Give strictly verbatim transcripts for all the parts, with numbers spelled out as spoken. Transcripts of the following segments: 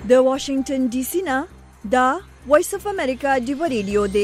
د واشنگټن ډي سي نه دا وایس اف امریکا دی ریډیو دی.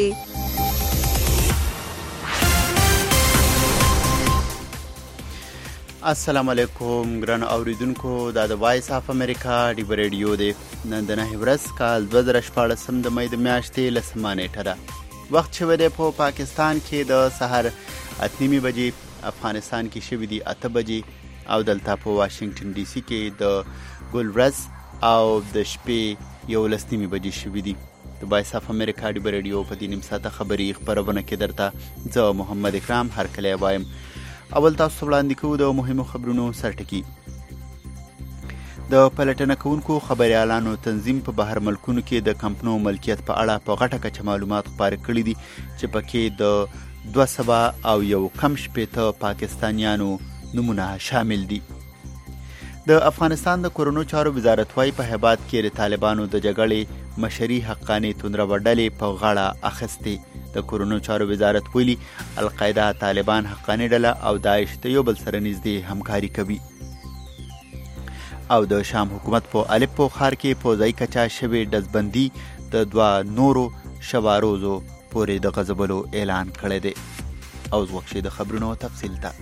السلام علیکم ګران اوریدونکو، دا د وایس اف امریکا دی ریډیو دی. نن د نه ورځ کال دوه زره شپاړس د مې د میاشتې لسمه نیټه ده. وخت شوی دی په پاکستان کې د سحر اته نیمې بجې، افغانستان کې شوی دی اته بجې، او دلته په واشنگټن ډي سي کې د ګل ورځ او د شپې یولس نیمې بجې شوی دی. د وایس اف امریکا دی ریډیو په دې نیم ساعته خبري خبرونه کې درته زه محمد اکرام هرکلی وایم. اول تاسو وړاندې کوو د مهمو خبرونو سرټکی. د پلټنه کوونکو خبريالانو تنظیم په بهر ملکونو کې د کمپنو ملکیت په اړه په غټه کچه معلومات خپاره کړي دي چې پکې د دوه سوه او یو کم شپېته پاکستانیانو نمونه شامل دي. د افغانستان د کورونو چارو وزارت وايي په هبات کې د طالبانو د جګړې مشري حقاني توندرو ډلې په غاړه اخیستې. د کورونو چارو وزارت ویلي القاعده، طالبان، حقاني ډله او داعش د یو بل سره نږدې همکاري کوي. او د شام حکومت په الیپو ښار کې په ځای کچا شوې ډزبندي د دوه نورو شواروزو پورې د غځولو اعلان کړی دی. اوس وخت شي د خبرونو تفصیل ته.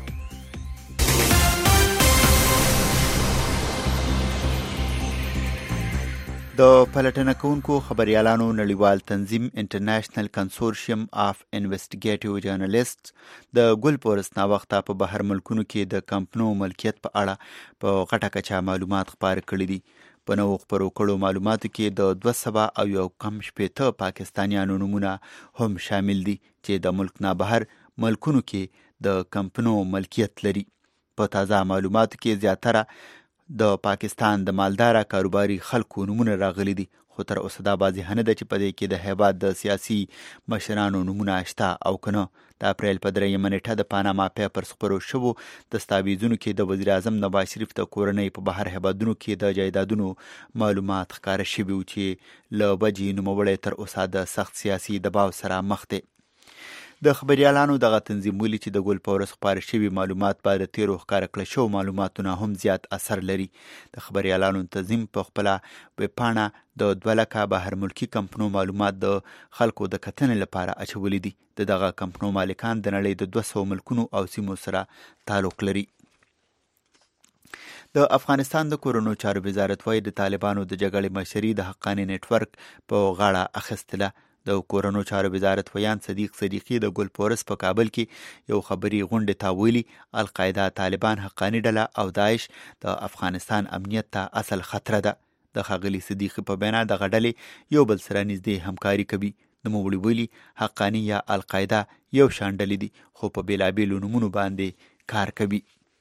د پلټنه کوونکو خبريالانو نړیوال تنظیم انټرنیشنل کنسورشیم اف انویسټیګیټیو جرنالیسټ د ګل پورس نا وخته په بهر ملکونو کې د کمپنو ملکیت په اړه په غټه کچه معلومات خپاره کړي دي. په نوو خپرو کړو معلوماتو کې د دوه سوه او یو کم شپېته پاکستانیانو نمونه هم شامل دي چې د ملک نه بهر ملکونو کې د کمپنو ملکیت لري. په تازه معلوماتو کې زیاتره د پاکستان د مالداره کاروباري خلکو نمونه راغلي دي، خو تر اوسه دا واضح نه ده چې په دې کې د هیواد د سیاسي مشرانو نمونه شته او کنه. د اپریل په دریمه نیټه د پاناما پیپرز خپرو شوو دستاویزونو کې د وزیر اعظم نواز شریف د کورنۍ په بهر هیوادونو کې د جایدادونو معلومات ښکاره شوي و چې له وجې نوموړی تر اوسه د سخت سیاسي دباو سره مخ دی. د خبريالانو دغه تنظیم ویلي چې د ګل پورس خپاره شوي معلومات بعد د تیرو ښکاره کړل شوو معلوماتونه هم زیات اثر لري. د خبريالانو تنظیم په خپله ویبپاڼه د دوه لکه بهر ملکي کمپنو معلومات د خلکو د کتنې لپاره اچولي دي. د دغه کمپنو مالکان د نړۍ د دوه سوه ملکونو او سیمو سره تعلق لري. د افغانستان د کورونو چارو وزارت وايي د طالبانو د جګړې مشري د حقاني نیټورک په غاړه اخیستله. د کورونو چارو وزارت ویان صدیق صدیقی د ګل پورس په کابل کې یو خبري غونډه ته ویلي القاعده، طالبان، حقاني ډله او داعش د افغانستان امنیت ته اصل خطر ده. د ښاغلي صدیقی په بنا دغه ډلې یو بل سره نږدې همکاري کوي. نوموړي ویلي حقاني یا القاعده یو شان ډلې دي خو په بیلابیلو نومونو باندې کار کوي.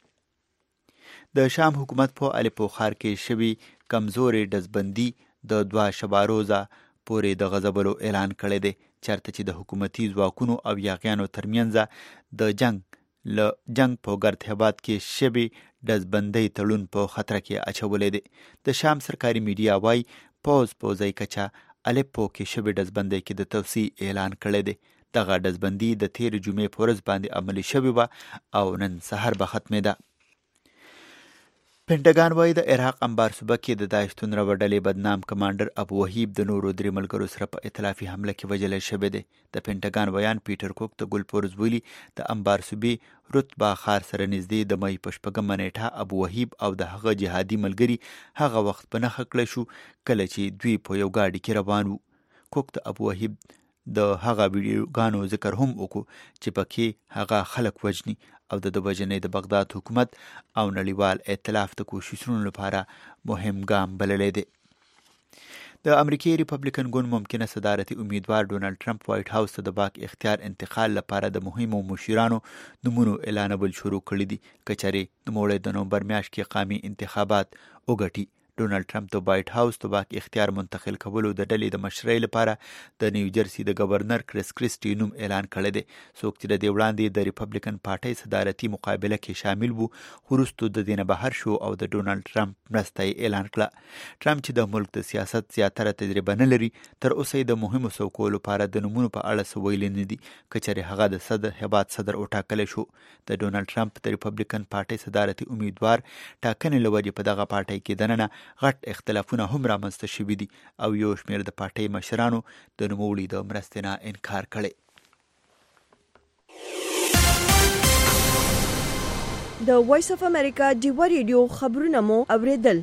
د شام حکومت په الیپو ښار کې شوي کمزورې ډزبندي د دوه شواروزه پورې د غځولو اعلان کړی دی، چېرته چې د حکومتي ځواکونو او یاغیانو ترمنځ د جنگ له جنگ په ګرد هیواد کې شوي ډزبندۍ تړون په خطر کې اچولی دی. د شام سرکاري میډیا وایي پوز په ځای کچه الیپو کې شوي ډزبندۍ کې د توسعې اعلان کړی دی. دغه ډزبندي د تېرې جمعې په ورځ باندې عملي شوې وه او نن سهار به ختمېده. پینټاګان وایي د عراق انبار صوبه کې د داعش توندرو ډلې بدنام کمانډر ابو وحیب د نورو درې ملګرو سره په ائتلافي حمله کې وژلی شوی دی. د پینټاګان ویان پیټر کوک د ګل پورز ویلي د انبار صوبې رتبه ښار سره نږدې د مۍ په شپږمه نیټه ابو وحیب او د هغه جهادي ملګري هغه وخت په نښه کړی شو کله چې دوی په یو ګاډي کې روان وو. کوک د ابو وحیب د هغه ویډیوګانو ذکر هم وکړو چې پکې هغه خلک وژني او د د وژنې د بغداد حکومت او نړیوال ائتلاف د کوششونو لپاره مهم ګام بللی دی. د امریکای ریپبلیکن ګوند ممکنه صدارتي امیدوار ډونالډ ټرمپ وایټ هاوس ته د واک اختیار انتقال لپاره د مهمو مشیرانو نومونو اعلانول شروع کړي دي که چېرې نوموړی د نومبر میاشت کې قامي انتخابات وګټي. ډونالډ ټرمپ د وایټ هاوس د واک اختیار منتقل کولو د ډلې د مشرۍ لپاره د نیو جرسي د گورنر کریس کریسټي نوم اعلان کړی دی، څوک چې د دې وړاندې د ریپبلیکن پارټۍ صدارتي مقابله کې شامل وو، خو وروستو د دې نه بهر شو او د ډونالډ ټرمپ مرسته یې اعلان کړه. ټرمپ چې د ملک د سیاست زیاتره تجربه نه لري، تر اوسه یې د مهمو څوکو لپاره د نومونو په اړه څه ویلي نه دي، که چېرې هغه د صدر هیواد صدر وټاکلی شو. د ډونالډ ټرمپ د ریپبلیکن پارټۍ صدارتي امیدوار ټاکنې له وجې په دغه پارټۍ کې دننه غټ اختلافونه هم رامنځته شوي دي او یو شمېر د پارټۍ مشرانو د نوموړي د مرستې نه انکار کړی. د وایس اف امریکا ډیوا ریډیو خبرونه مو اوریدل.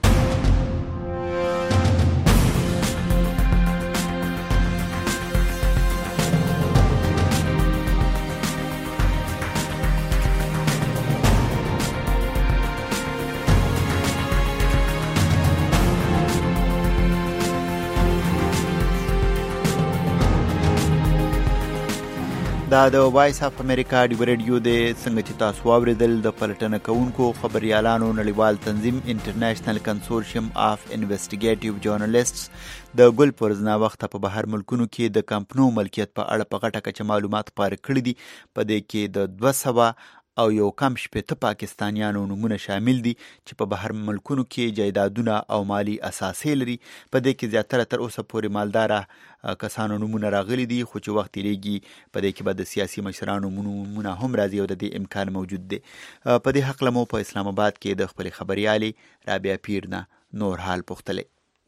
دا د وایس اف امریکا ډیوا ریډیو د څنګه چې تاسو واوریدل د پلټنه کوونکو خبريالانو نړیوال تنظیم انټرنیشنل کنسورشیم اف انویسټیګیټیو جورنالیسټس د ګل پرزنا وخت په بهر ملکونو کې د کمپنیو ملکیت په اړه په غټه کچه معلومات خپاره کړي دي. په دې کې د دوه سوه او یو کم شپېته پاکستانیانو نومونه شامل دي چې په بهر ملکونو کې جایدادونه او مالی اساسې لري. په دې کې زیاتره تر اوسه پورې مالداره کسانو نومونه راغلي دي، خو چې وخت تیریږي په دې کې به د سیاسي مشرانو نومونه هم راځي او د دې امکان موجود دی. په دې حق مو په اسلام آباد کې د خپل خبريالې رابعه پیر نه نور حال پوښتلی.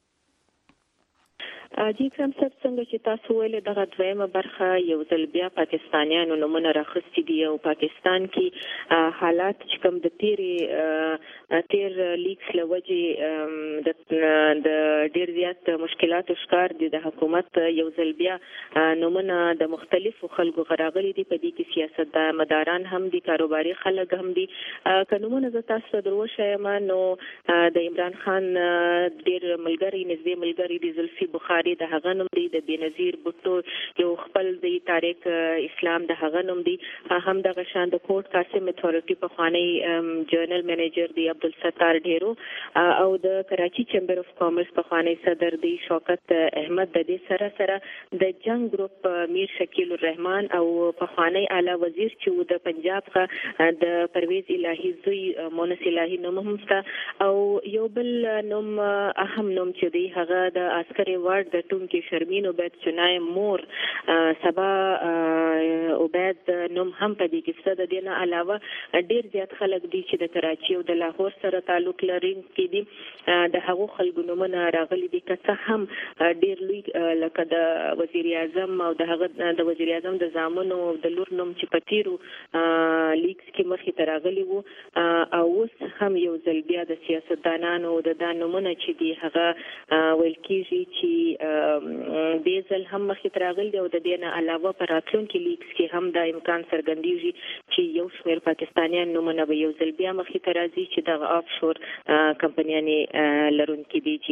جی کرم صاحب څنګه چې تاسو ویل دغه دویمه برخه یو ځل بیا پاکستانیانو نومونه راخستي دي او پاکستان کې حالات چې کوم د تیرې تیر لیکس لوجې د ډیر زیات مشکلات ښکار دي. د حکومت یو ځل بیا نومونه د مختلفو خلکو غراغلي دي، په دې کې سیاست مداران هم دي، کاروباري خلک هم دي. که نومونه زه تاسو دروښیم نو د عمران خان ډیر ملګری نږدې ملګری دي زلفي بخاري د هغه نوم دی، د بېنظیر بوټو یو خپل دی طارق اسلام د هغه نوم دی، هم دغه شان د کوټ قاسم اتھارټي پخوانی جرنل منیجر دی عبدالستار ډیرو او د کراچي چیمبر اف کامرس پخوانی صدر دی شوکت احمد. د دې سره سره د جنگ ګروپ میر شکیل الرحمن او پخوانی اعلی وزیر چې د پنجاب څخه د پرویز الهی زوی مونس الهی نوم هم شته او یو بل نوم اهم نوم چې دی هغه د عسکري وارد د ټونکي شرمین عبید چنای مور سبا عبید نوم هم په دې کې څه د دې نه علاوه ډیر زیات خلک دي چې د کراچي او د لاهور سره تعلق لري کې دي. د هغو خلکو نومونه راغلي دي که څه هم ډیر لوی لکه د وزیر اعظم او د هغه د وزیر اعظم د زامنو او د لور نوم چې په تیرو لیکس کې مخې ته راغلي وو او اوس هم یو ځل بیا د سیاستدانانو د دا نومونه چې دي هغه ویل کېږي چې دې ځل هم مخې ته راغلي دي او د دې نه علاوه په راتلونکي لیکس کې هم دا امکان څرګندېږي چې یو شمېر پاکستانیان نومونه به یو ځل بیا مخې ته راځي چې دغه آف شور کمپنیانې لرونکي دي.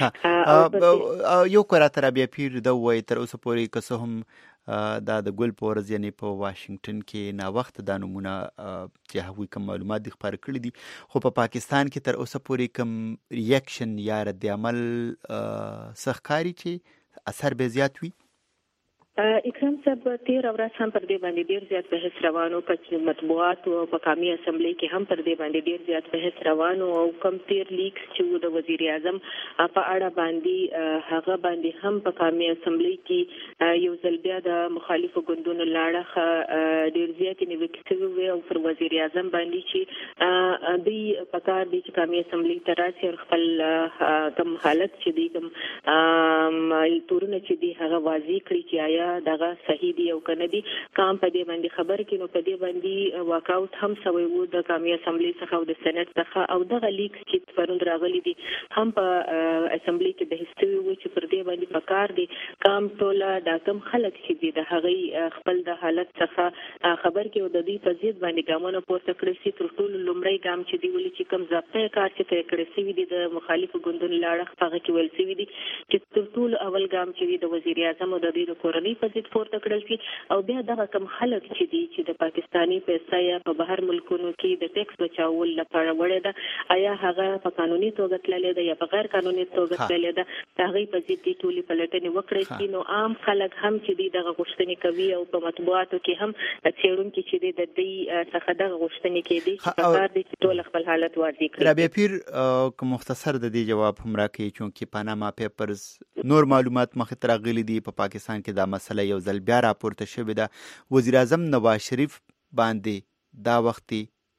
چې یو کراته رابعه پیر دا وایي تر اوسه پورې که څه هم دا د ګل په ورځ یعنې په واشنګټن کې ناوخته دا نومونه چې هغوی کوم معلومات دي خپاره کړي دي، خو په پاکستان کې تر اوسه پورې کوم ریاکشن یا رد عمل څه ښکاري چې اثر به زیات وي؟ اکرام صاحب تیر ورځ هم پر دې باندې ډیر زیات بحث روانو په مطبوعاتو او په قومي اسمبلی کې هم پر دې باندې ډیر زیات بحث روانو او کم تیر لیکس چې د وزیر اعظم په اړه باندې هغه باندې هم په قومي اسمبلی کې یو ځل بیا د مخالفو ګوندونو لاړه ډیر زیات نیوکې شوې او پر وزیر اعظم باندې چې دوی په کار دي چې قومي اسمبلی ته راشي او خپل کوم حالت چې دی کوم تورونه چې دی هغه واضح کړي چې آیا دغه صحیح دی او کنه دی. کام په دې باندې خبر کې نو په دې باندې واکاوټ هم شوی وو د قومي اسمبلی څخه او د سېنات څخه او دغه لیکس چې پروند راغلي دي هم په اسمبلی کې بحث شوی وو چې پر دې باندې پکار دي کام ټوله د کم خلک چې دي د هغه خپل د حالت څخه خبر کې او د دې په ضد باندې ګامونه پورته کړی سي. تر ټولو لومړی ګام چې دی ولې چې کم ځپه کار چې تر کړی سي دي د مخالفو ګوندونو لاړه هغه کې ول سي دي چې تر ټولو اول ګام چې د وزیر اعظم او د دې کورنۍ په ضد پورته کړل شي او بیا دغه کم خلک چې دي چې د پاکستاني پیسې یا په بهر ملکونو کې د ټیکس بچاول لپاره وړي ده آیا هغه په قانوني توګه تللی ده یا په غیر قانوني توګه تللی ده هغه په ضد دي ټولي پلټنې وکړي چې نو عام خلک هم چې دي دغه غوښتنې کوي او په مطبوعاتو کې هم څېړونکي چې دي د دې څخه دغه غوښتنې کوي چې په کار دي چې ټول خپل حالت واضح کړي. رابعه پیر که مختصر د دې جواب هم راکړي چونکې پاناما پیپرز نور معلومات مخې ته راغلي دي په پاکستان کې دا مسله یو ځل بیا راپورته شوې ده. وزیر اعظم نواز شریف باندې دا وختي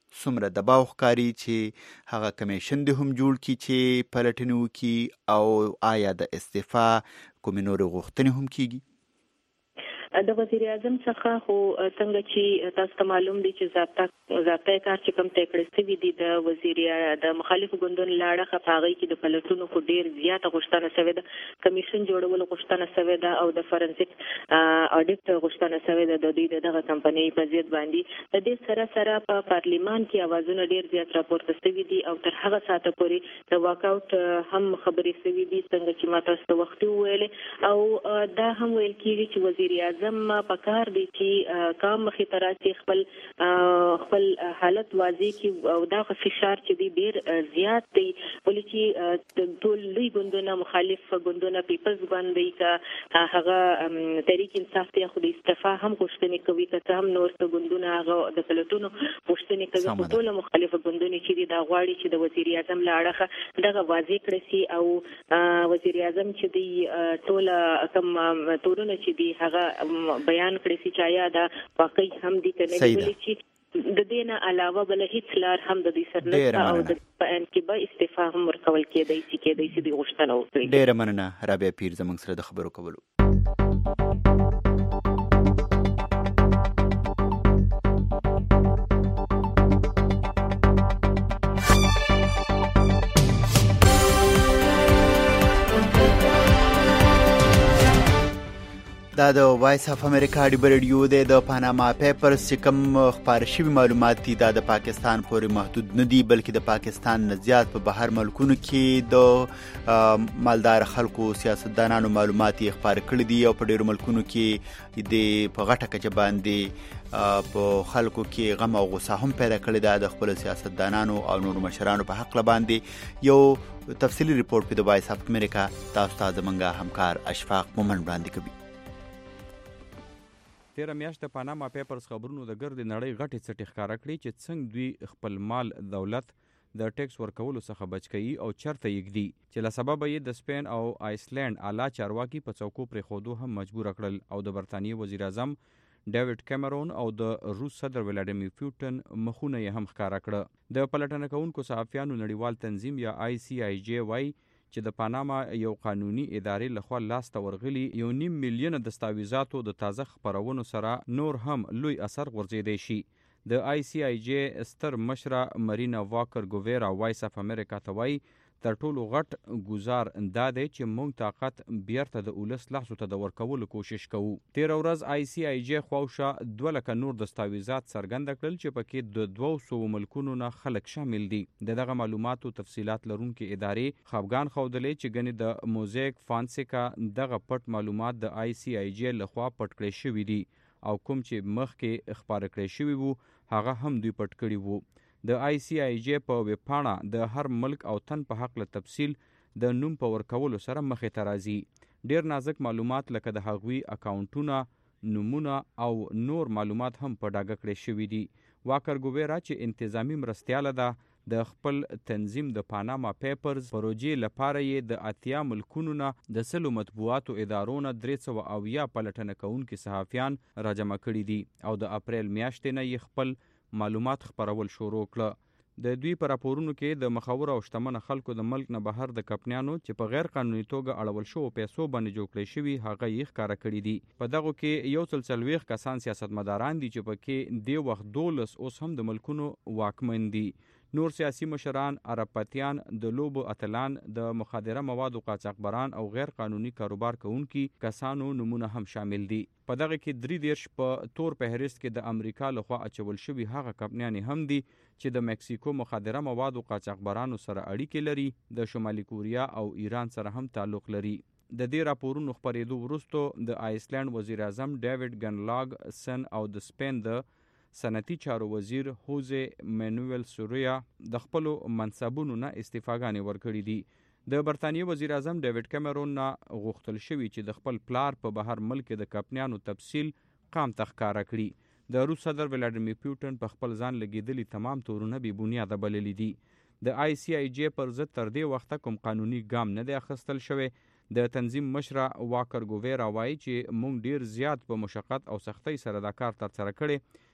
څومره دباو ښکاري چې هغه کمیشن دې هم جوړ کړي چې پلټنې وکړي، او آیا د استعفا کومې نورې غوښتنې هم کیږي؟ د وزیر اعظم څخه خو څنګه چې تاسو ته معلوم دي چې ضابطه ضابطه کار چې کوم تې کړی سوي دي د وزیر د مخالفو ګوندونو لاړه خپاغي کې د پلټونو خو ډیر زیاته غوښتنه شوې ده، کمیشن جوړول غوښتنه شوې ده، او د فورنسیک اډیټ غوښتنه شوې ده د دې دغه کمپنۍ په ضد باندې. د دې سره سره په پارلیمان کې اوازونه ډیر زیات راپورته شوي دي، او تر هغه ساعته پورې د واک اوټ هم خبرې شوي دي څنګه چې ما تاسو ته وختي وویلې، او دا هم ویل کېږي چې وزیر اعظم زم پکار دي چې کام مخې ته راشي، خپل خپل حالت واضح کی، او دا فشار چې دی ډیر زیات دی، ولې چې ټول لوی ګوندونه مخالف ګوندونه پیپلز باندې کا هغه تحریک انصاف ته خو د استعفا هم غوښتنې کوي، که هم نور څه ګوندونه هغه د پلټونو غوښتنې کوي، ټول مخالف ګوندونه چې دی دا غواړي چې د وزیر اعظم لاړه دغه واضح کړي سي، او وزیر اعظم چې دی ټول کوم تورونه چې دی هغه بیان کړی چې چایا دا واقعي هم دي کنه، ولې چې د دې نه علاوه بل هیڅ لار هم د دې سر نه او د ان کې به استعفا هم ورکول کېدای شي کېدای شي د غوښتنه وکړي. ډیره مننه رابعه پیر زموږ سره د خبرو کولو. دا د وایس اف امریکا ډیبر ریډیو دی. د پاناما پیپرز چې کوم خپاره شوي معلومات دي دا د پاکستان پورې محدود نه دي، بلکې د پاکستان نه زیات په بهر ملکونو کې د مالدار خلکو سیاستدانانو معلومات یې خپاره کړي دي، او په ډیرو ملکونو کې د په غټه کچه باندې په خلکو کې غم او غصه هم پیدا کړې ده د خپل سیاستدانانو او نورو مشرانو په حق باندې. یو تفصیلي ریپورت په د وایس اف امریکا تاسو ته زموږ همکار اشفاق مومن وړاندې کوي. تیره میاشت د پاناما پیپرز خبرونو د ګرد نړۍ غټې څټې ښکاره کړې چې څنګه دوی خپل مال دولت د ټیکس ورکولو څخه بچ کوي او چرته یږدي، چې له سببه یې د سپین او آیسلینډ اعلی چارواکي په څوکو پرېښودو هم مجبوره کړل، او د برطانیې وزیر اعظم ډیوډ کیمرون او د روس صدر ولادیمیر پوتین مخونه یې هم ښکاره کړه. د پلټنه کوونکو صحافیانو نړیوال تنظیم یا آی سی آی جی وای چې د پاناما یو قانوني ادارې لخوا لاسته ورغلي یو نیم میلیون دستاویزاتو د تازه خپرونو سره نور هم لوی اثر غورځېدی شي. د آی سی آی جی ستر مشره مرینا واکر ګوویرا وایس اف امریکا ته وایي تر ټولو غټ ګزار دا دی چې موږ طاقت بیرته د اولس لاسو ته د ورکولو کوشش کوو. تیره ورځ آی سی آی جی خواوشا دوه لکه نور دستاویزات څرګنده کړل چې پکې د دوه سوو ملکونو نه خلک شامل دي. د دغه معلوماتو تفصیلات لرونکي ادارې خفګان ښودلی چې ګنې د موزیک فانسیکا دغه پټ معلومات د آی سی آی جی لخوا پټ کړی شوي دي، او کوم چې مخکې خپاره کړی شوي وو هغه هم دوی پټ کړي وو. د آی سی آی جی په ویب پاڼه د هر ملک او تن په حق له تفصیل د نوم په ورکولو سره مخې ته راځي. ډیر نازک معلومات لکه د هغوی اکاونټونه، نومونه او نور معلومات هم په ډاګه کړی شوي دي. واکر ګوویرا چې انتظامی مرستیاله ده د خپل تنظیم د پاناما پیپرز پروژې لپاره یې د اتیا ملکونو نه د سلو مطبوعاتو ادارو نه درې سوه اویا پلټنه کوونکي صحافیان راجمع کړي دي، او د اپریل میاشتې نه یې خپل معلومات خپرول شروع کړه. د دوی په راپورونو کې د مخور او شتمن خلکو د ملک نه بهر د کمپنیانو چې په غیر قانوني توګه اړول شوو پیسو باندې جوړ کړی شوي هغه یې ښکاره کړي دي. په دغو کې یو سل څلوېښت کسان سیاستمداران دي چې پکې دې وخت دولس اوس هم د ملکونو واکمن دي. نور سیاسي مشران، عربپتیان، د لوبو اتلان، د مخدره موادو قاچاقبران او غیر قانوني کاروبار کوونکي کسانو نمونه هم شامل دي. په دغه کې درې دېرش په تور فهرست کې د امریکا لخوا اچول شوي هغه کمپنیانې هم دي چې د مکسیکو مخدره موادو قاچاقبرانو سره اړیکې لري، د شمالي کوریا او ایران سره هم تعلق لري. د دې راپورونو خپرېدو وروسته د آیسلینډ وزیر اعظم ډیوډ ګنلاګ سن او د سپین د صنعتي چارو وزیر هوزه مانویل سوریا د خپلو منصبونو نه استعفاګانې ورکړي دي. د برطانیې وزیر اعظم ډیوډ کیمرون نه غوښتل شوي چې د خپل پلار په بهر ملک د کمپنیانو تفصیل قام ته ښکاره کړي. د روس صدر ولادیمیر پوتین په خپل ځان لګېدلي تمام تورونه بې بنیاده بللي دي. د آی سی آی جی پر ضد تر دې وخته کوم قانوني ګام نه دی اخیستل شوی. د تنظیم مشره واکر ګوویرا وایي چې موږ ډیر زیات په مشقت او سختۍ سره دا کار ترسره کړی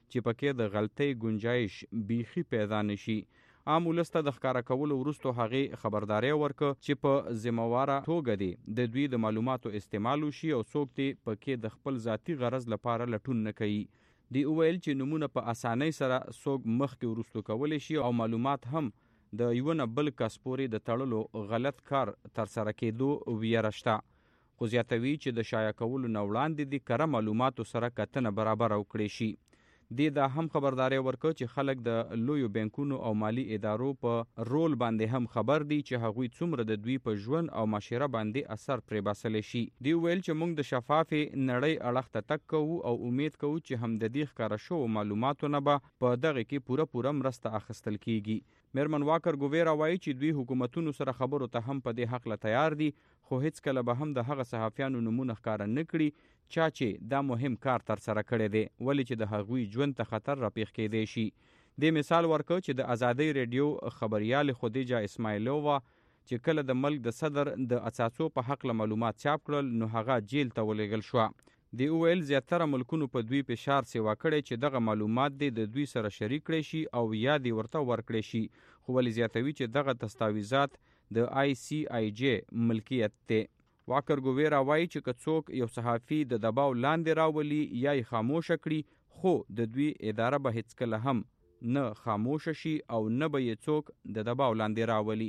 چې پکې د غلطۍ گنجایش بیخي پیدا نشي. عام ولس ته د ښکارا کولو وروسته هغې خبرداری ورکړه چې په ذمهواره توګه دی د دوی د معلوماتو استعمال وشي او څوک دې پکې د خپل ذاتي غرض لپاره لټون نه کوي. دی وویل چې نمونه په اسانۍ سره څوک مخکې وروستو کولی شي او معلومات هم د یو نه بل کس پورې د تړلو غلط کار ترسره کېدو ویره شته. خو زیاتوي چې د شایع کولو نه وړاندې د کره معلوماتو سره کتنه برابر وکړي شي. دی دا هم خبرداری ورکړه چې خلک د لویو بانکونو او مالی ادارو په رول باندې هم خبر دي چې هغوی څومره د دوی په ژوند او معاشره باندې اثر پرې باسلی شي. دی ویل چې موږ د شفافې نړۍ اړخ ته تګ کوو او امید کوو چې هم د دې ښکاره شوو معلوماتو نه به په دغه کې پوره پوره مرسته اخیستل کیږي. میرمن واکر ګویرا وایي چې دوی حکومتونو سره خبرو ته هم په دې حق تیار دي، خو هیڅ کله به هم د هغه صحافیانو نمونه ښکاره نه کړي چا چې دا مهم کار ترسره کړی دی، ولې چې د هغوی ژوند ته خطر راپېښ کېدی شي. دې مثال ورکړ چې د ازادۍ ریډیو خبریال خدیجه اسماعیلووا چې کله د ملک د صدر د اڅاڅو په حق له معلومات چاپ کړل نو هغه جیل ته ولېږل شوه. دی وویل زیاتره ملکونو په دوی فشار سیوا کړی چې دغه معلومات دې د دوی سره شریک کړی شي او یا دې ورته ورکړی شي، خو ولې زیاتوي چې دغه دستاویزات د آی سی آی جی ملکیت دی. واکر ګویرا وایي چې که څوک یو صحافي د دباو لاندې راولي یا یې خاموشه کړي، خو د دوی اداره به هیڅکله هم نه خاموشه شي او نه به یې څوک د دباو لاندې راولي.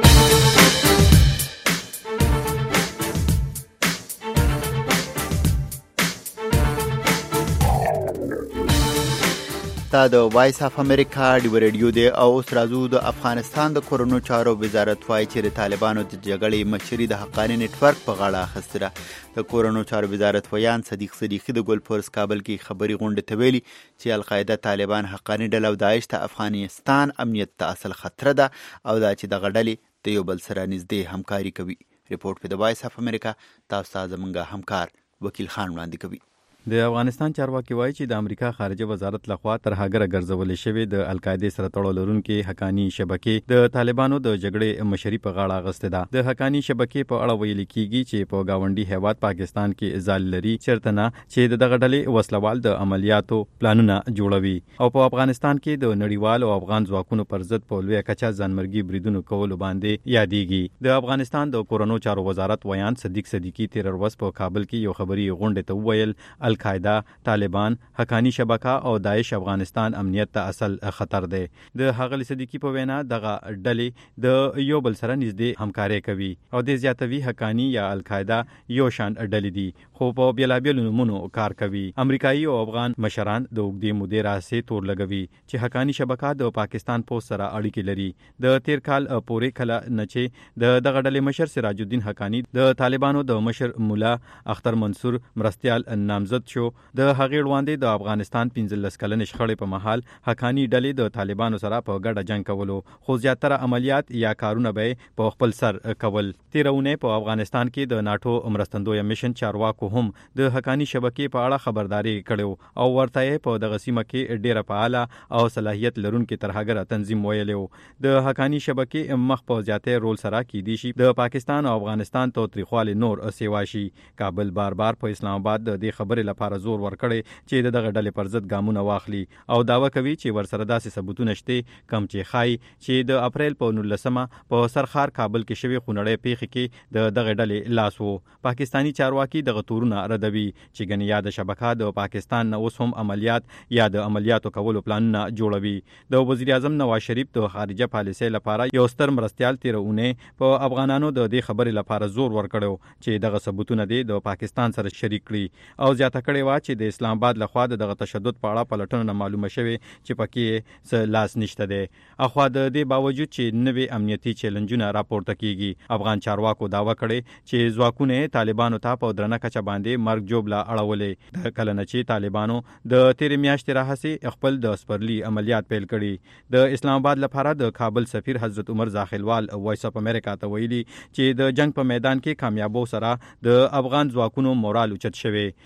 دا د وایس اف امریکا ډیو ریډیو دی او اوس راځو د افغانستان د کورونو چارو وزارت وایي چې د طالبانو د جګړې مشري د حقاني نټورک په غاړه اخیسته ده. د کورونو چارو وزارت ویان صدیق صدیقي د ګلپورس کابل کې خبري غونډې ته ویلي چې القاعده طالبان حقاني ډله او داعش ته افغانستان امنیت ته اصل خطر ده او دا چې دغه ډلې د یو بل سره نږدې همکاري کوي. ریپورټ په د وایس اف امریکا تاسو ته زموږ همکار وکیل خان وړاندې کوي. د افغانستان چارواکي وایي چې د امریکا خارجه وزارت لخوا تر هغه ګرځولې شوې د القاعده سره تړاو لرونکي حقاني شبکې د طالبانو د جګړې مشري په غاړه اخیسته ده. د حقاني شبکې په اړه ویل کیږي چې په گاونډي هیواد پاکستان کې ځال لري چیرته نه چې د دغه ډلې وسلوال د عملیاتو پلانونه جوړوي او په افغانستان کې د نړیوال او افغان ځواکونو پر ضد په لویه کچه ځانمرګي بریدونو کولو باندې یادېږي. د افغانستان د کورونو چارو وزارت ویان صدیق صدیقي تیر ورځ په کابل کې یو خبري غونډه ته وویل القاعده، طالبان، حقانی شبکه او داعش افغانستان امنیت ته اصل خطر دی. د ښاغلي صدیقي په وینا دغه ډلې د یو بل سره نږدې همکاري کوي او د زیاتوي حقانی یا القاعده یو شان ډلې دي خو په بیلابیلو نومونو کار کوي. امریکایي او افغان مشران د اوږدې مودې راهیسې تور لګوي چې حقانی شبکه د پاکستان پوسټ سره اړیکې لري. د تیر کال پورې کله نه چې د دغه ډلې مشر سراج الدین حقانی د طالبانو د مشر مولا اختر منصور مرستیال نامزد شو، د هغې وړاندې د افغانستان پنځلس کلنې شخړې په مهال حقانی ډلې د طالبانو سره په ګډه جنګ کولو، خو زیاتره عملیات یا کارونه به په خپل سر کول. تېره اونۍ په افغانستان کې د ناټو مرستندویه میشن چارواکو هم د حقانی شبکې په اړه خبرداري کړې او ورته یې په دغه سیمه کې ډېره فعاله او صلاحیت لرونکي ترهګره تنظیم ویلی و. د حقانی شبکې مخ په زیاتې رول سره کیدای شي د پاکستان او افغانستان تاوتریخوالی نور سیوا شي. کابل بار بار په اسلام آباد د دې خبرې لپاره زور ورکړي چې د دغه ډلې پر ضد ګامونه واخلي او داوا کوي چې ورسره داسې ثبوتونه شته کم چې ښایي چې د اپریل په نولسمه په سرخار کابل کې شوې خونړۍ پیښې کې د دغه ډلې لاس و. پاکستانی چارواکي دغه تورونه ردوي چې ګنې یا د شبکه د پاکستان نه اوس هم عملیات یا د عملیاتو کولو پلانونه جوړوي. د وزیر اعظم نواز شریف د خارجه پالیسۍ لپاره یو ستر مرستیال تېره اونۍ په افغانانو د دې خبرې لپاره زور ورکړی چې دغه ثبوتونه دې د پاکستان سره شریک کړي او زیاته کړې وه چې د اسلام آباد لخوا د دغه تشدد په اړه پلټنو نه معلومه شوې چې پکې څه لاس نشته دی. اخوا د دې باوجود چې نوې امنیتي چیلنجونه راپورته کیږي، افغان چارواکو دعوه کړې چې ځواکونه طالبانو ته په درنه کچه باندې مرګ جوړه اړولې. د کله نه چې طالبانو د تېرې میاشتې راهیسې خپل د سپرلي عملیات پیل کړي. د اسلام آباد لپاره د کابل سفیر حضرت عمر زاخیلوال وایس اف امریکا ته ویلي چې د جنگ په میدان کې کامیابو سره د افغان ځواکونو مورال اوچت شوی. د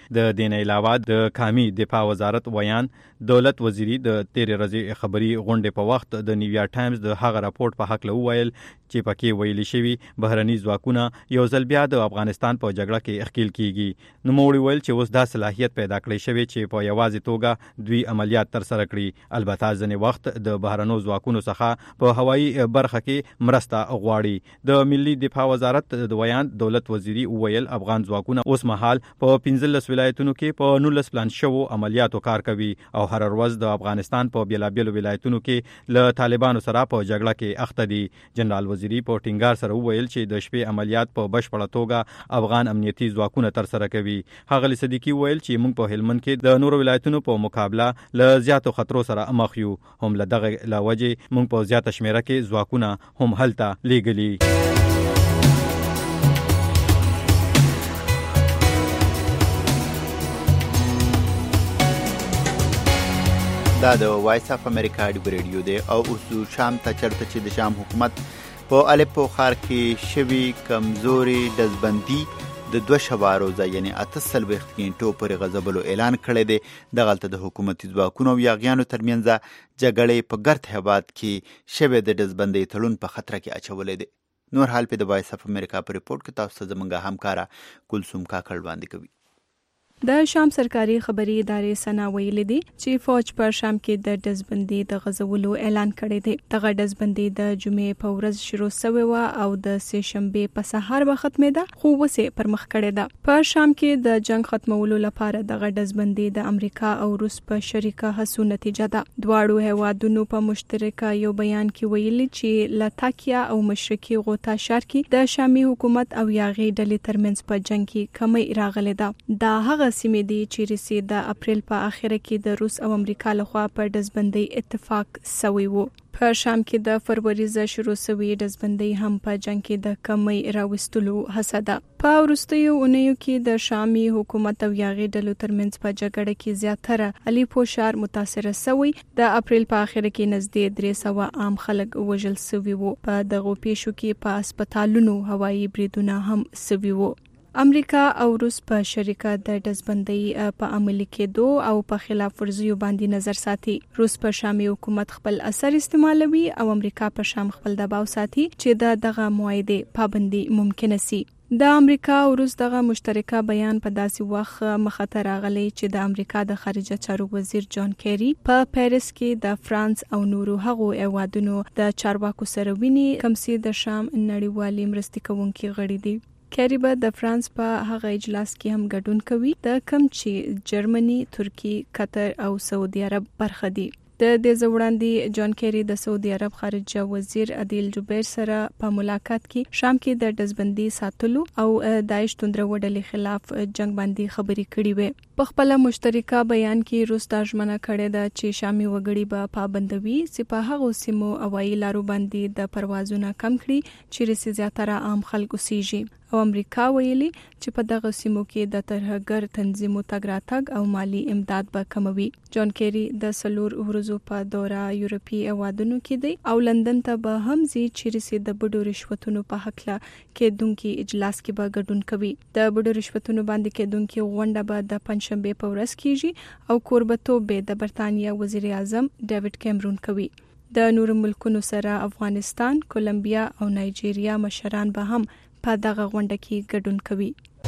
دې نه علاوه د قومي دفاع وزارت ویان دولت وزیری د تیرې ورځې خبري غونډې په وخت د نیویارک ټایمز د هغه راپورټ په حق له ویل چې پکې ویل شوی بهرني ځواکونه یو ځل بیا د افغانستان په جګړه کې اخکیل کیږي. نو موږ ویل چې اوس دا صلاحیت پیدا کړی شوی چې په یوازې توګه دوی عملیات تر سره کړي. البته ځنې وخت د بهرنو ځواکونو څخه په هوایي برخه کې مرسته غواړي. د ملي دفاع وزارت د ویان دولت وزیری ویل افغان ځواکونه اوس مهال په پنځلس ولایتونو کې په نولس پلان شوو عملیاتو کار کوي او هر ورځ د افغانستان په بیلابیلو ولایتونو کې له طالبانو سره په جګړه کې اخته دي. جنرال وزیری په ټینګار سره وویل چې د شپې عملیات په بشپړه توګه افغان امنیتي ځواکونه تر سره کوي. ښاغلي صدیقي ویل چې موږ په هلمند کې د نورو ولایتونو په مقابله له زیاتو خطرو سره مخ یو. هم له دغه له وجې موږ په زیاته شمیره کې ځواکونه هم هلته لیږلي. دا د وایس اف امریکا ډیو ریډیو دی او اوس شام ته چرته چې د شام حکومت په الیپو ښار کې شوي کمزوري ډزبندي د دوه شبه روزه یعنی اته څلوېښت غنټو پورې غځولو اعلان کړی دی. دغلته د حکومتي ځواکونو او یاغیانو ترمنځ جګړې په ګرد هیواد کې شوی د ډزبندۍ تړون په خطر کې اچولی دی. نور حال په د وایس اف امریکا په ریپورت کې تاسو ته زموږ همکاره کلثوم کاکړ وړاندې کوي. د شام سرکاري خبري ادارې سنا ویلي دي چې فوج پر شام کې د ډزبندۍ د غځولو اعلان کړی دی. دغه ډزبندۍ د جمعې په ورځ شروع شوې و او د سه شنبه په سهار به ختمېده خو وسه پرمخ کړی ده. په شام کې د جنگ ختمولو لپاره دغه ډزبندۍ د امریکا او روس په شریکه هڅو نتیجه ده. دواړو هیوادونو په مشترکه یو بیان کې ویلي چې لاتاکیا او مشرقي غوطه ښار کې د شامي حکومت او یاغي ډلې ترمنځ په جنگ کې کمی راغلی ده. دا هغه سیمې دي چې رسي د اپریل په اخره کې د روس او امریکا لخوا پر ډزبندۍ اتفاق شوی وو. په شام کې د فروری ز شروع شوی ډزبندۍ هم په جنگ کې د کمی راوستلو هڅه ده. په وروستیو اونیو کې د شامي حکومت او یاغي ډلو ترمنځ په جګړه کې زیاتره الیپو ښار متاثر شوی. د اپریل په اخره کې نږدې درې سوه عام خلک وژل شوي وو. په دغه پیښو کې په هسپتالونو هوایي بریدونه هم شوي وو. امریکا او روس په شریکه د ډزبندۍ په عملي کېدو او په خلاف ورزیو باندې نظر ساتي. روس په شامي حکومت خپل اثر استعمالوي او امریکا په شام خپل دباو ساتي چې د دغه معاهده پابندي ممکن سي. د امریکا او روس دغه مشترکه بیان په داسې وخت مخاطر راغلی چې د امریکا د خارجه چارو وزیر جان کیری په پیرس کې د فرانس او نورو هغو هیوادونو د چارواکو سره ویني کوم چې د شام نړیوالې مرستې کوونکي غړي دي. کیری به د فرانس په هغه اجلاس کې هم ګډون کوي د کوم چې جرمني، ترکی، قطر او سعودي عرب برخه دي. د دې ځوړاندې جان کیری د سعودي عرب خارجه وزیر عادل جبیر سره په ملاقات کې شام کې د ډزبندۍ ساتلو او داعش توندروډلې خلاف جنگ باندې خبرې کړې وې. په خپل مشترکه بیان کې روس دا ژمنه کړې ده چې شامي وګړي به پابندوي چې په هغو سیمو هوایي لارو باندې د پروازونه کم کړي چې رسي زیاتره عام خلک اوسیږي. او امریکا ویلي چې په دغه سیمو کې د ترهګر تنظیمو تګ راتګ او مالی امداد به کموي. جان کیری د سلور ورځو په دوره یورپی هیوادونو کې دی او لندن ته به هم ځي چې رسي د بډو رشوتونو په حقله کېدونکي اجلاس کې به ګډون کوي. د بډو رشوتونو باندې کېدونکي غونډه به د پنځشنبه په ورځ کیږي او کوربتوب به د برتانیا وزیر اعظم ډیوډ کیمرون کوي. د نورو ملکونو سره افغانستان، کولمبیا او نایجیریا مشران به هم په دغه غونډه کې ګډون کوي.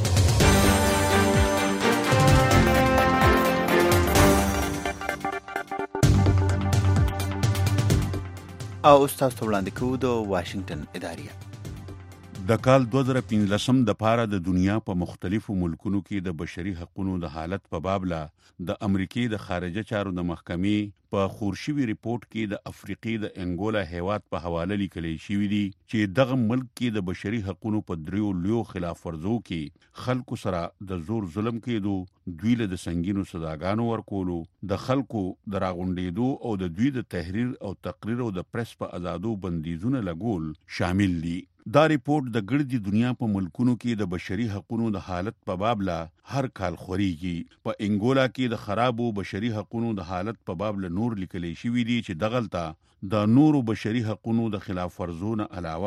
او استاد وړاندې کوو د واشنگټن ادارې. د کال دوه زره پنځلسم د پاره د دنیا په مختلفو ملکونو کې د بشري حقوقو د حالت په باب لا د امریکای د خارجه چارو د محکمې په خورشوي ریپورت کې د افریقې د انګولا هیواد په حواله لیکل شوی دی چې دغه ملک کې د بشري حقوقو په دریو لوی خلاف ورزو کې خلکو سره د زور ظلم کېدو، دوی له سنگینو سزاګانو ورکولو، د خلکو د راغونډېدو او د دوی د تحریر او تقریر او د پریس په آزادو بندیزونه لګول شامل دي. دا ریپورت د ګردي دنیا په ملکونو کې د بشري حقوقو د حالت په باب لا هر کال خوريږي. په انګولا کې د خرابو بشري حقوقو د حالت په باب له نور لیکل شوی دی چې دغلطه د نورو بشري حقوقو د خلاف ورزونه علاوه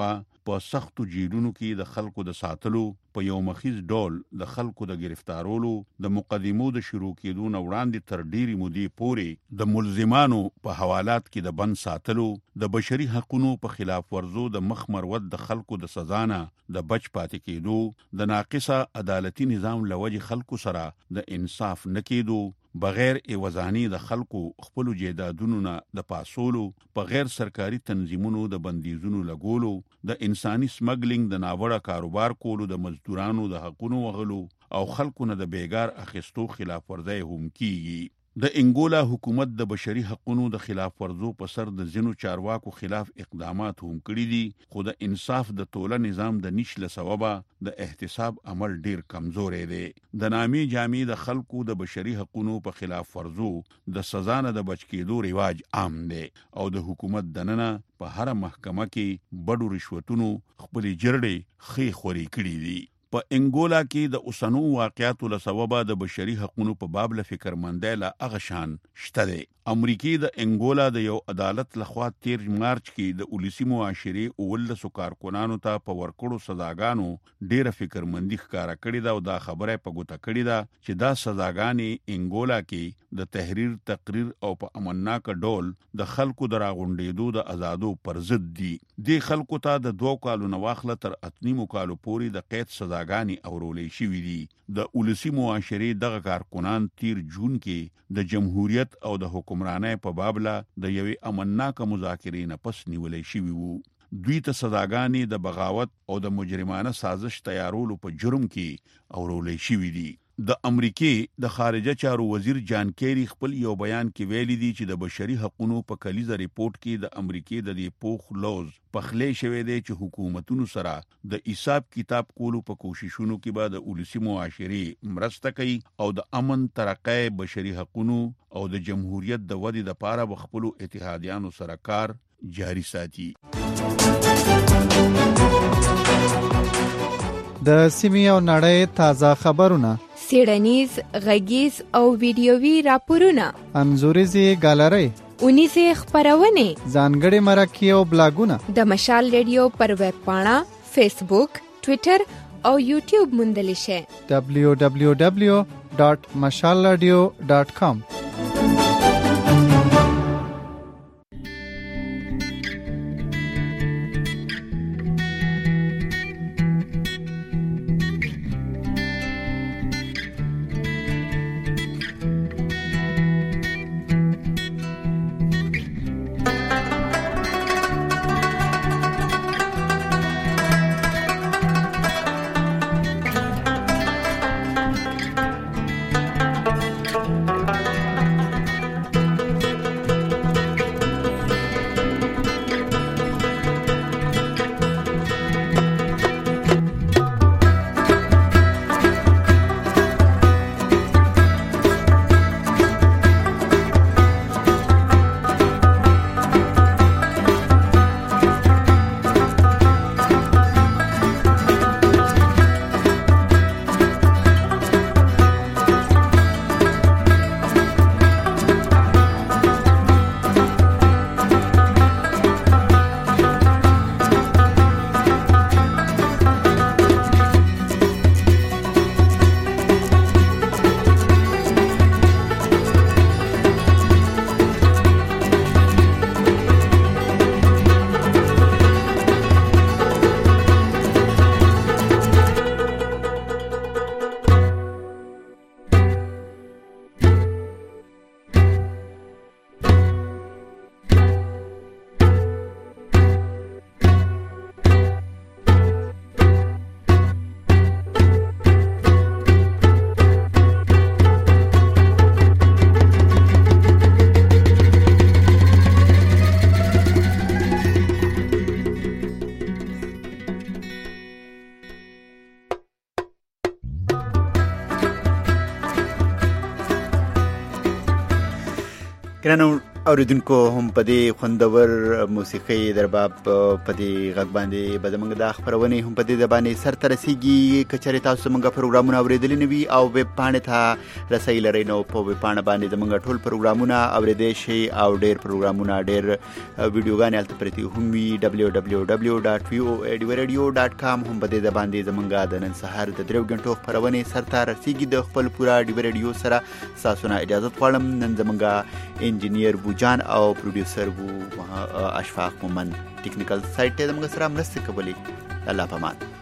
په سختو جیلونو کې د خلکو د ساتلو په یو مخیز ډول د خلکو د گرفتارولو د مقدمو د شروع کېدو نه وړاندې تر ډیری مودې پورې د ملزمانو په حوالات کې د بند ساتلو د بشري حقوقو په خلاف ورزو د مخ مروت د خلکو د سزا نه د بچ پاتې کېدو د ناقصه عدالتي نظام لوجه خلکو سره د انصاف نکېدو بغیر ایوازانی د خلکو خپل جیدادونو نه د پاسولو په غیر سرکاري تنظیمونو د بندیزونو لګولو د انساني سمګلینګ د ناوړه کاروبار کولو د مزدورانو د حقوقو وغلو او خلکو نه د بیګار اخیستو خلاف ورزي هم کیږي. د انګولا حکومت د بشري حقوقو د خلاف ورزو په سر د زینو چارواکو خلاف اقدامات هم کړی دي خو د انصاف د توله نظام د نشله سببه د احتساب عمل ډیر کمزورې دی. د نامي جامع د خلکو د بشري حقوقو په خلاف ورزو د سزا نه د بچ کېدو رواج عام دی او د حکومت دننه په هر محکمه کې بډو رشوتونو خپل جرړې خې خوري کړی دي. په انګولا کې د اوسنو واقعاتو له سببه د بشري حقوقو په باب له فکرمندۍ لا اغشان شته دی. امریکای د انګولا د یو عدالت لخوا تیر مارچ کې د اولسی معاشري اولسو کارکونانو ته په ورکړو سزاګانو ډیره فکرمندي ښکارا کړې ده او دا خبره په ګوته کړې ده چې دا سزاګانې انګولا کې د تحریر تقریر او په امنناک ډول د خلکو د راغونډېدو د آزادو پر ضد دي. د خلکو ته د دوه کالو نواخله تر اتنیمو کالو پورې د قید سزاګانې اورولې شوې دي. د اولسی معاشري دغه کارکونان تیر جون کې د جمهوریت او د حکمرانۍ په بابله د یوې امنناک مذاکرې نه پس نیولې شوي وو. دوی ته سزاګانې د بغاوت او د مجرمانه سازش تیارولو په جرم کې اورولې شوي دي. د امریکای د خارجه چارو وزیر جان کیری خپل یو بیان کې ویلي دي چې د بشري حقوقو په کلیزه ریپورت کې د امریکای د دې پوخ لوز پخلې شوی دی چې حکومتونو سره د حساب کتاب کولو په کوششونو کې به د اولسی معاشري مرسته کوي او د امن ترقۍ بشري حقوقو او د جمهوریت د ودې لپاره به خپل اتحادیانو سره کار جاری ساتي. د سیمې او نړۍ تازه خبرونه، سیړنیز، غږیز او ویډیووي راپورونه، انځوریزي ګالري، اونیزه خبرونه، ځانګړي مرکې او بلاګونه د مشال ریډیو پر ویب پاڼه، فیسبوک، ټوئیټر او یوټیوب موندل شي. دبلیو دبلیو دبلیو ډاټ مشال راډیو ډاټ کام. اوریدونکو هم په دې خوندور موسیقي درباب په دې غږ باندې به زموږ د خپرونې هم په دې باندې سر ته رسیږي. که چېرې تاسو زموږ پروګرامونه اورېدلي نه وي او ویب پاڼې ته رسۍ لرئ نو په ویب پاڼه باندې زموږ ټول پروګرامونه اورېدی شئ او ډېر پروګرامونه ډېر ویډیوګانې هلته پرتې هم وي. ډبلیو ډبلیو ډبلیو ډاټ وي او ای ډي ریډیو ډاټ کام هم په دې باندې زموږ د نن سهار د دریو غنټو خپرونې سر ته رسیږي. د خپل پوره ډي ریډیو سره تاسو نه اجازه غواړم. نن زموږ انجینیر بوجان او پروډوسر وو اشفاق مومن ټیکنیکل سایټ ته زموږ سره مرسته کوي. الله پامان.